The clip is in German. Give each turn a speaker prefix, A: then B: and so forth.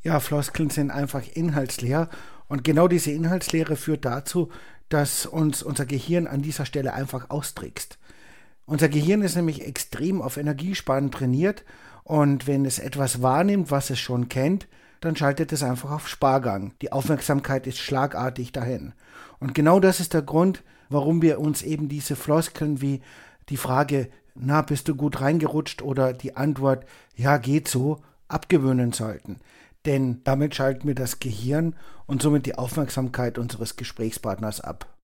A: Ja, Floskeln sind einfach inhaltsleer und genau diese Inhaltslehre führt dazu, dass uns unser Gehirn an dieser Stelle einfach austrickst. Unser Gehirn ist nämlich extrem auf Energiesparen trainiert und wenn es etwas wahrnimmt, was es schon kennt, dann schaltet es einfach auf Spargang. Die Aufmerksamkeit ist schlagartig dahin. Und genau das ist der Grund, warum wir uns eben diese Floskeln wie die Frage, na, bist du gut reingerutscht oder die Antwort, ja, geht so, abgewöhnen sollten. Denn damit schalten wir das Gehirn und somit die Aufmerksamkeit unseres Gesprächspartners ab.